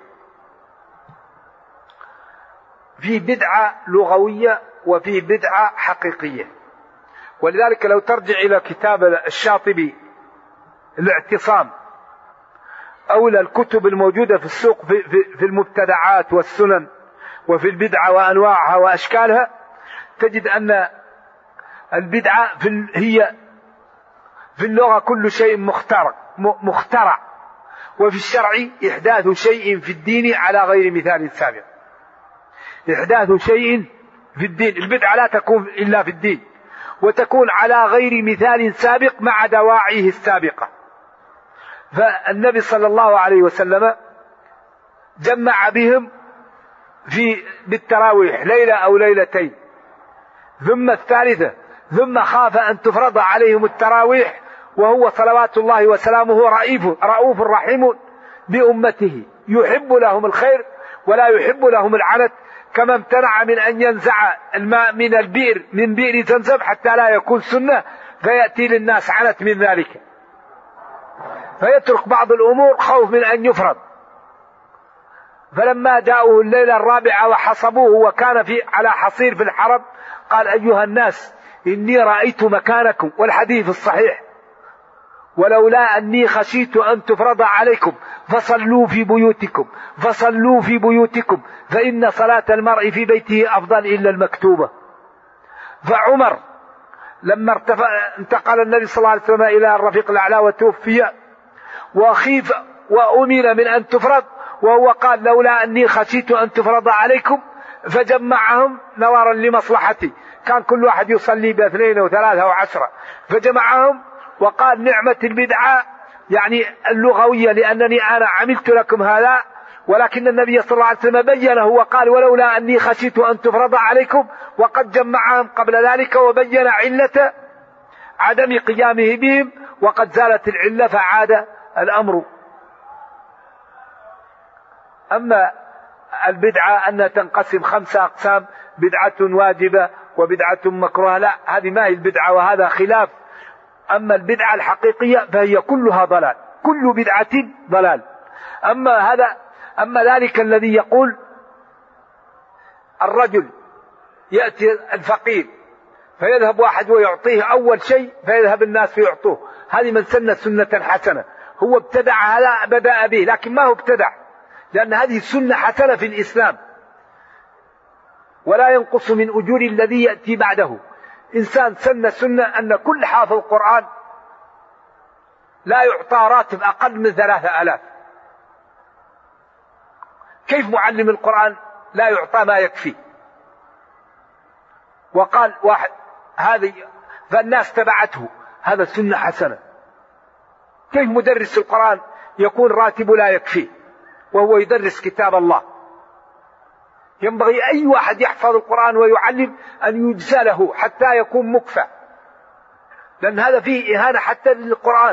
في بدعة لغوية وفي بدعة حقيقية. ولذلك لو ترجع إلى كتاب الشاطبي الاعتصام أو إلى الكتب الموجودة في السوق في المبتدعات والسنن وفي البدعة وأنواعها وأشكالها، تجد أن البدعة هي في اللغة كل شيء مخترع، وفي الشرع إحداث شيء في الدين على غير مثال سابق. إحداث شيء في الدين، البدعة لا تكون إلا في الدين، وتكون على غير مثال سابق مع دواعيه السابقة. فالنبي صلى الله عليه وسلم جمع بهم بالتراويح ليلة أو ليلتين، ثم الثالثة، ثم خاف أن تفرض عليهم التراويح، وهو صلوات الله وسلامه رؤوف رحيم بأمته، يحب لهم الخير ولا يحب لهم العنت، كما امتنع من أن ينزع الماء من البئر من بئر زمزم حتى لا يكون سنة فيأتي للناس عنت من ذلك، فيترك بعض الأمور خوف من أن يفرض. فلما جاءوا الليلة الرابعة وحصبوه وكان على حصير في الحرم، قال أيها الناس إني رأيت مكانكم، والحديث الصحيح، ولولا أني خشيت أن تفرض عليكم فصلوا في بيوتكم، فصلوا في بيوتكم، فإن صلاة المرء في بيته أفضل إلا المكتوبة. فعمر لما انتقل النبي صلى الله عليه وسلم إلى الرفيق الأعلى وتوفي وخيف وأمن من أن تفرض، وهو قال لولا أني خشيت أن تفرض عليكم، فجمعهم نظرا لمصلحتي، كان كل واحد يصلي باثنين وثلاثة وعشرة، فجمعهم وقال نعمة البدعة يعني اللغوية، لأنني أنا عملت لكم هذا، ولكن النبي صلى الله عليه وسلم بينه وقال ولولا أني خشيت أن تفرض عليكم، وقد جمعهم قبل ذلك وبين علة عدم قيامه بهم، وقد زالت العلة فعاد الأمر. أما البدعة أنها تنقسم 5 أقسام، بدعة واجبة وبدعة مكروهة، لا، هذه ما هي البدعة وهذا خلاف. أما البدعة الحقيقية فهي كلها ضلال، كل بدعة ضلال. أما ذلك الذي يقول الرجل يأتي الفقير فيذهب واحد ويعطيه أول شيء فيذهب الناس فيعطوه، هذه من سن سنة حسنة، هو ابتدع هذا بدأ به، لكن ما هو ابتدع، لأن هذه سنة حسنة في الإسلام، ولا ينقص من أجور الذي يأتي بعده. إنسان سن سنة أن كل حافظ قرآن لا يعطى راتب أقل من 3000. كيف معلم القرآن لا يعطى ما يكفي؟ وقال واحد هذه، فالناس تبعته، هذا سنة حسنة. كيف مدرس القرآن يكون راتب لا يكفي وهو يدرس كتاب الله؟ ينبغي أي واحد يحفظ القرآن ويعلم أن يجزى له حتى يكون مكفى، لأن هذا فيه إهانة حتى للقرآن.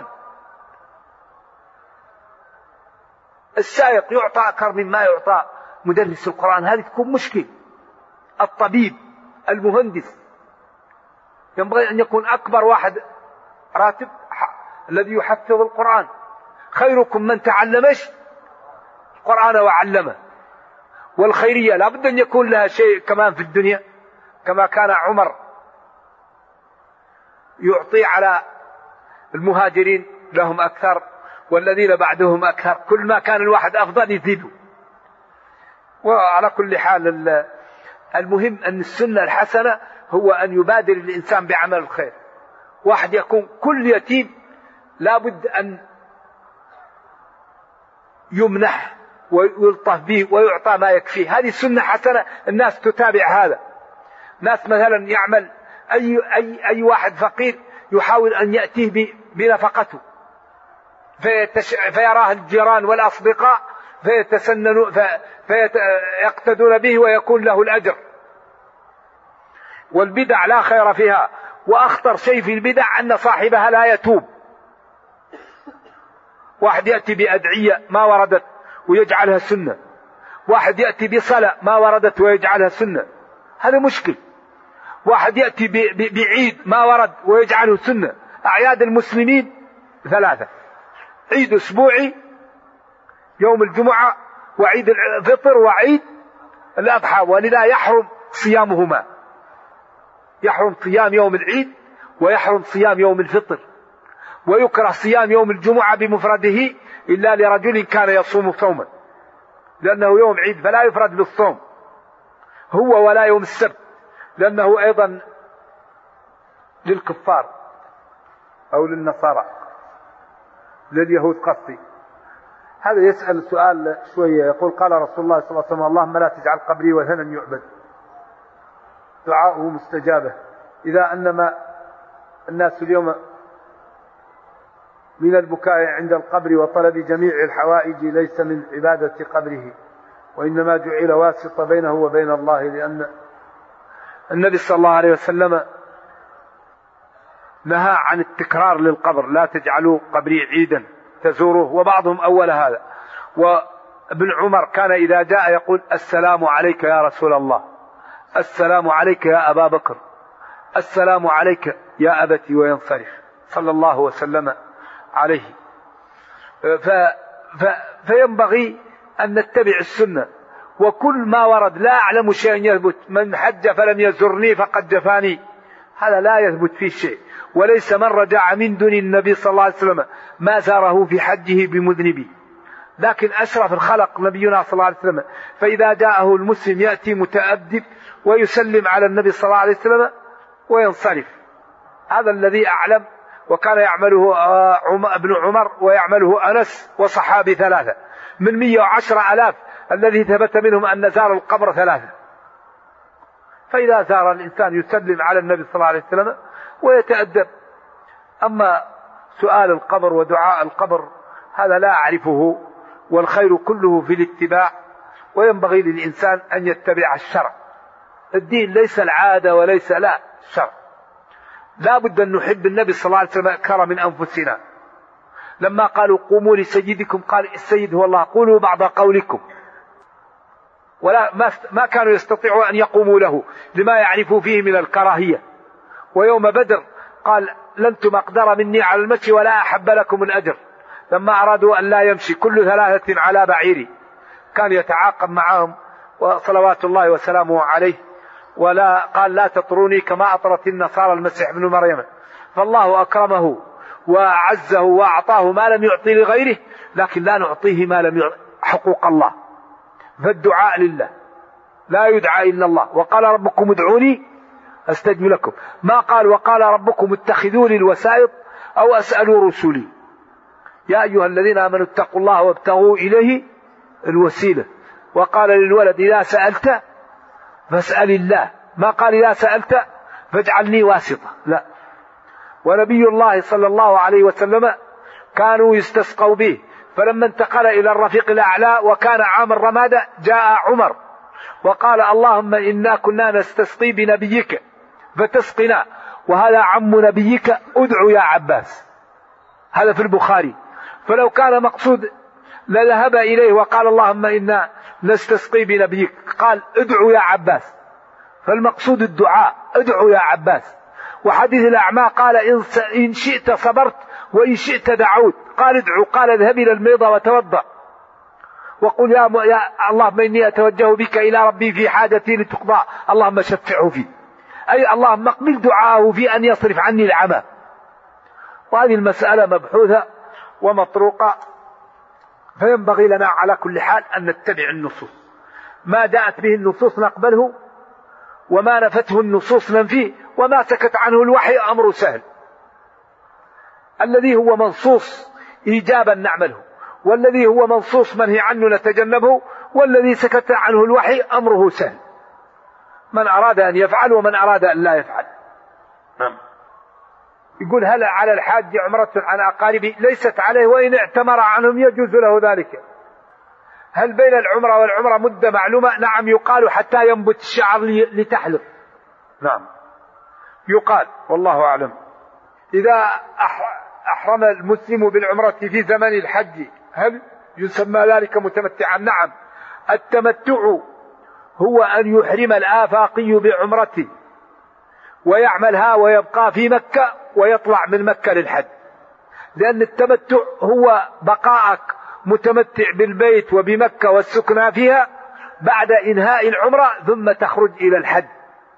السائق يعطى أكثر مما يعطى مدرس القرآن، هذه تكون مشكلة. الطبيب، المهندس، ينبغي أن يكون أكبر واحد راتب الذي يحفظ القرآن. خيركم من تعلم القرآن وعلمه. والخيرية لابد أن يكون لها شيء كمان في الدنيا، كما كان عمر يعطي على المهاجرين لهم أكثر والذين بعدهم أكثر، كل ما كان الواحد أفضل يزيده. وعلى كل حال المهم أن السنة الحسنة هو أن يبادر الإنسان بعمل الخير. واحد يكون كل يتيم لابد أن يمنح ويلطف به ويعطى ما يكفيه، هذه سنة حسنة، الناس تتابع هذا. ناس مثلا يعمل أي واحد فقير يحاول أن يأتيه بنفقته، فيراه الجيران والأصدقاء فيتسننوا فيقتدون به ويكون له الأجر. والبدع لا خير فيها، وأخطر شيء في البدع أن صاحبها لا يتوب. واحد يأتي بأدعية ما وردت ويجعلها سنة، واحد يأتي بصلاة ما وردت ويجعلها سنة، هذا مشكل. واحد يأتي بعيد ما ورد ويجعله سنة. أعياد المسلمين 3: عيد أسبوعي يوم الجمعة، وعيد الفطر، وعيد الأضحى، ولذا يحرم صيامهما، يحرم صيام يوم العيد ويحرم صيام يوم الفطر، ويكره صيام يوم الجمعة بمفرده إلا لرجل كان يصوم صوما، لأنه يوم عيد فلا يفرد بالصوم هو، ولا يوم السبت لأنه أيضا للكفار أو للنصارى، لليهود قصدي. هذا يسأل سؤال شوية، يقول قال رسول الله صلى الله عليه وسلم اللهم لا تجعل قبري وثنا يعبد، دعاؤه مستجابة، إذا أنما الناس اليوم من البكاء عند القبر وطلب جميع الحوائج ليس من عبادة قبره، وإنما جعل واسطة بينه وبين الله، لأن النبي صلى الله عليه وسلم نهى عن التكرار للقبر، لا تجعلوا قبري عيدا تزوروه، وبعضهم أول هذا. وابن عمر كان إذا جاء يقول السلام عليك يا رسول الله، السلام عليك يا أبا بكر، السلام عليك يا أبتي، وينصرف صلى الله وسلم عليه. فينبغي أن نتبع السنة، وكل ما ورد لا أعلم شيئا يثبت، من حج فلم يزرني فقد جفاني، هذا لا يثبت فيه شيء، وليس من رجع من دون النبي صلى الله عليه وسلم ما زاره في حجه بمذنب، لكن أشرف الخلق نبينا صلى الله عليه وسلم، فإذا جاءه المسلم يأتي متأدب ويسلم على النبي صلى الله عليه وسلم وينصرف، هذا الذي أعلم. وكان يعمله ابن عمر ويعمله أنس وصحابي 3 من 110,000 الذي ثبت منهم أن زار القبر 3. فإذا زار الإنسان يسلم على النبي صلى الله عليه وسلم ويتأدب. أما سؤال القبر ودعاء القبر هذا لا أعرفه، والخير كله في الاتباع، وينبغي للإنسان أن يتبع الشرع. الدين ليس العادة وليس لا الشرع. لا بد أن نحب النبي صلى الله عليه وسلم أكثر من أنفسنا. لما قالوا قوموا لسيدكم قال السيد هو الله، قولوا بعض قولكم، ولا ما كانوا يستطيعوا أن يقوموا له لما يعرفوا فيه من الكراهية. ويوم بدر قال لنتم أقدر مني على المشي ولا أحب لكم الأجر، لما أرادوا أن لا يمشي كل 3 على بعيري، كان يتعاقب معهم وصلوات الله وسلامه عليه، ولا قال لا تطروني كما أطرت النصارى المسيح ابن مريم. فالله أكرمه وأعزه وأعطاه ما لم يعطي لغيره، لكن لا نعطيه ما لم يعطي حقوق الله. فالدعاء لله، لا يدعى إلا الله. وقال ربكم ادعوني أستجب لكم، ما قال وقال ربكم اتخذوا لي الوسائط أو أسألوا رسولي. يا أيها الذين آمنوا اتقوا الله وابتغوا إليه الوسيلة. وقال للولد إذا سألت فاسأل الله، ما قال إذا سألت فاجعلني واسطة، لا. ونبي الله صلى الله عليه وسلم كانوا يستسقوا به، فلما انتقل إلى الرفيق الأعلى وكان عام الرمادة جاء عمر وقال اللهم إنا كنا نستسقي بنبيك فتسقنا، وهذا عم نبيك ادعو يا عباس. هذا في البخاري. فلو كان مقصود لذهب إليه وقال اللهم إنا نستسقي بنبيك، قال ادعو يا عباس، فالمقصود الدعاء، ادعو يا عباس. وحديث الأعمى قال إن شئت صبرت وإن شئت دعوت، قال ادعو، قال اذهب إلى الميضة وتوضأ وقل يا اللهم إني أتوجه بك إلى ربي في حاجتي لتقضى، اللهم شفعه فيه، أي اللهم اقبل دعاءه في أن يصرف عني العمى. وهذه المسألة مبحوثة ومطروقة، فينبغي لنا على كل حال أن نتبع النصوص، ما جاءت به النصوص نقبله، وما نفته النصوص ننفيه، وما سكت عنه الوحي أمر سهل. الذي هو منصوص إيجابا نعمله، والذي هو منصوص منهي عنه نتجنبه، والذي سكت عنه الوحي أمره سهل، من أراد أن يفعل ومن أراد أن لا يفعل. نعم. يقول هل على الحاج عمرة عن أقاربه؟ ليست عليه، وإن اعتمر عنهم يجوز له ذلك. هل بين العمرة والعمرة مدة معلومة؟ نعم، يقال حتى ينبت الشعر لتحلق. نعم يقال، والله أعلم. إذا أحرم المسلم بالعمرة في زمن الحج هل يسمى ذلك متمتعا؟ نعم. التمتع هو أن يحرم الآفاقي بعمرته ويعملها ويبقى في مكة ويطلع من مكة للحج، لأن التمتع هو بقائك متمتع بالبيت وبمكة والسكنى فيها بعد إنهاء العمرة ثم تخرج إلى الحج.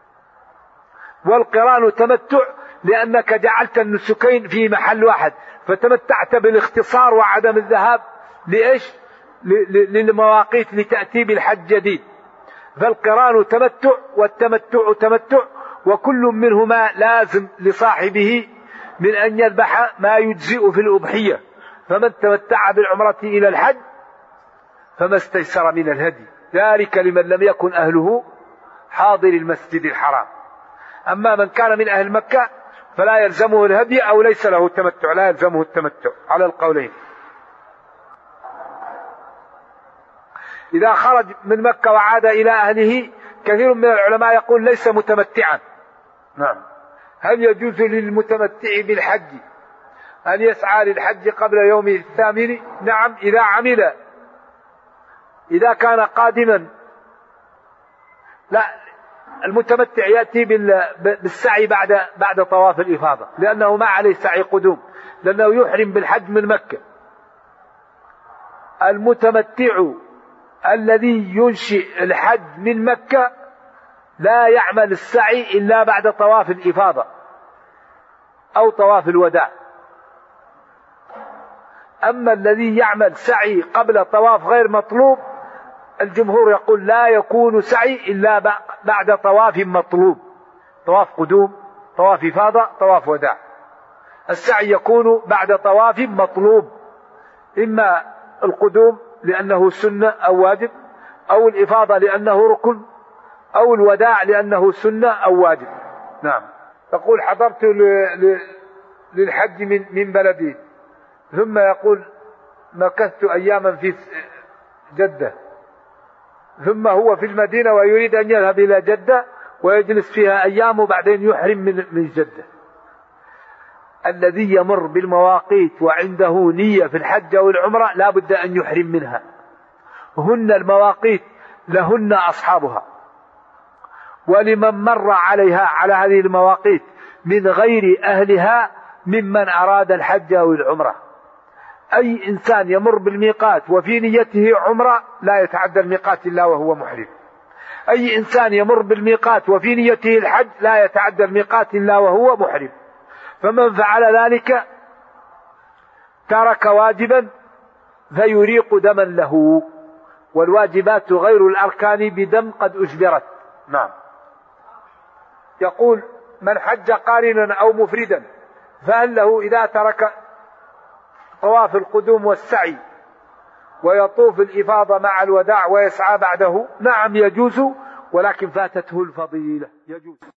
والقران تمتع لأنك جعلت النسكين في محل واحد، فتمتعت بالاختصار وعدم الذهاب لإيش؟ للمواقيت لتأتي بالحج جديد. فالقران تمتع والتمتع تمتع، وكل منهما لازم لصاحبه من أن يذبح ما يجزئ في الأضحية. فمن تمتع بالعمرة إلى الحج فما استيسر من الهدي، ذلك لمن لم يكن أهله حاضر المسجد الحرام. أما من كان من أهل مكة فلا يلزمه الهدي أو ليس له تمتع، لا يلزمه التمتع على القولين. إذا خرج من مكة وعاد إلى أهله كثير من العلماء يقول ليس متمتعا. نعم. هل يجوز للمتمتع بالحج أن يسعى للحج قبل يوم الثامن؟ نعم، إذا كان قادما. لا، المتمتع يأتي بالسعي بعد طواف الإفاضة، لأنه ما عليه سعي قدوم، لأنه يحرم بالحج من مكة. المتمتع الذي ينشئ الحج من مكة لا يعمل السعي إلا بعد طواف الإفاضة أو طواف الوداع. أما الذي يعمل سعي قبل طواف غير مطلوب، الجمهور يقول لا يكون سعي إلا بعد طواف مطلوب، طواف قدوم، طواف إفاضة، طواف وداع. السعي يكون بعد طواف مطلوب، إما القدوم لأنه سنة أو واجب، أو الإفاضة لأنه ركن، أو الوداع لأنه سنة أو واجب. نعم. تقول حضرت للحج من بلدي، ثم يقول مكثت أياما في جدة، ثم هو في المدينة ويريد أن يذهب إلى جدة ويجلس فيها أيام وبعدين يحرم من جدة. الذي يمر بالمواقيت وعنده نية في الحج أو العمرة لا بد أن يحرم منها. هن المواقيت لهن أصحابها، ولمن مر عليها على هذه المواقيت من غير أهلها ممن أراد الحج أو العمرة. أي إنسان يمر بالميقات وفي نيته عمرة لا يتعدى الميقات إلا وهو محرم. أي إنسان يمر بالميقات وفي نيته الحج لا يتعدى الميقات إلا وهو محرم. فمن فعل ذلك ترك واجبا فيريق دما له، والواجبات غير الأركان بدم قد أجبرت. نعم. يقول من حج قارنا أو مفردا فهل له إذا ترك طواف القدوم والسعي ويطوف الإفاضة مع الوداع ويسعى بعده؟ نعم يجوز، ولكن فاتته الفضيلة. يجوز.